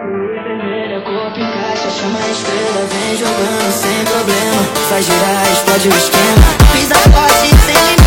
Vermelha, corpo encaixa, chama a estrela, vem jogando sem problema. Faz girar, explode o esquema. Fiz a parte sem limite.